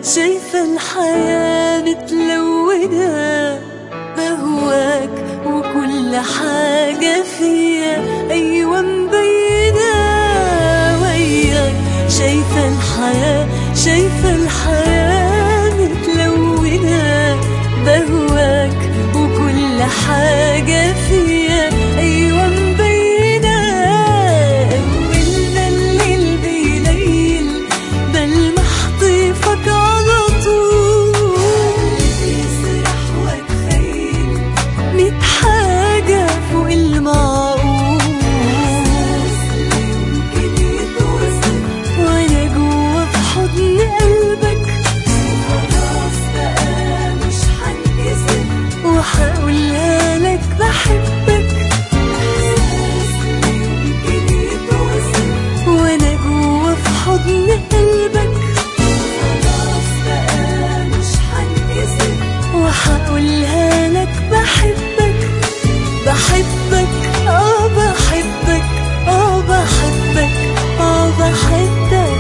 شايفة الحياة متلونة بهواك وكل حاجة فيا أيوة مبينة وياك. شايفة الحياة متلونة بهواك وكل حاجة فيا أيوة مبينة. أولنا الليل بيليل بلمح طيفك على طول، بيسرح واتخيل 100 حاجة فوق المعقول، يمكن يتوصل وأنا جوا في حضن قلبك. خلاص بقى مش هنكسب وهقولها لك بحبك. يمكن يتوصل وأنا جوا في حضن قلبك. خلاص بقى مش هنكسب وهقولها لك بحبك. بحبك بحبك بحبك بحبك.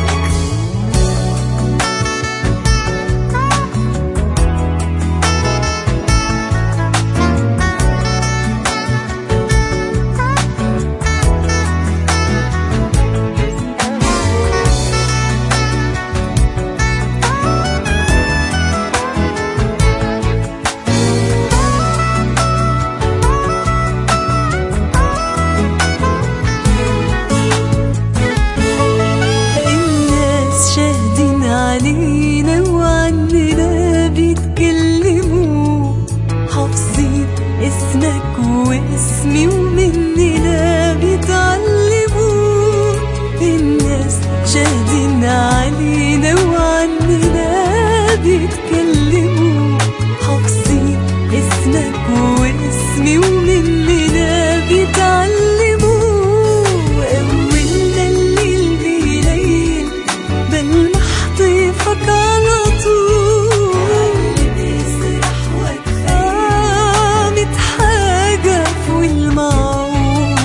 علينا وعننا بيتكلموا، حافظين اسمك واسمي ومننا بيتعلموا. الناس شاهدين علينا وعننا بيتكلموا، حافظين اسمك واسمي ومننا بيتعلموا. أولنا الليل بيليل بلمح طيفك على طول، بيسرح واتخيل 100 حاجة فوق المعقول،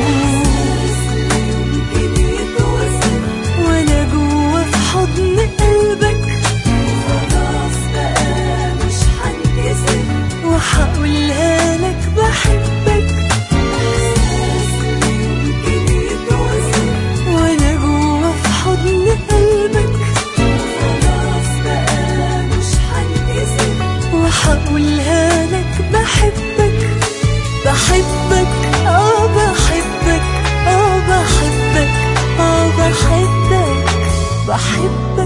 يمكن يتوصل وأنا جوا في حضن قلبك. خلاص بقى مش هنكسب وهقولها لك بحبك. يمكن يتوصل وأنا جوا في حضن قلبك. وهقولها لك بحبك. بحبك بحبك بحبك بحبك بحبك.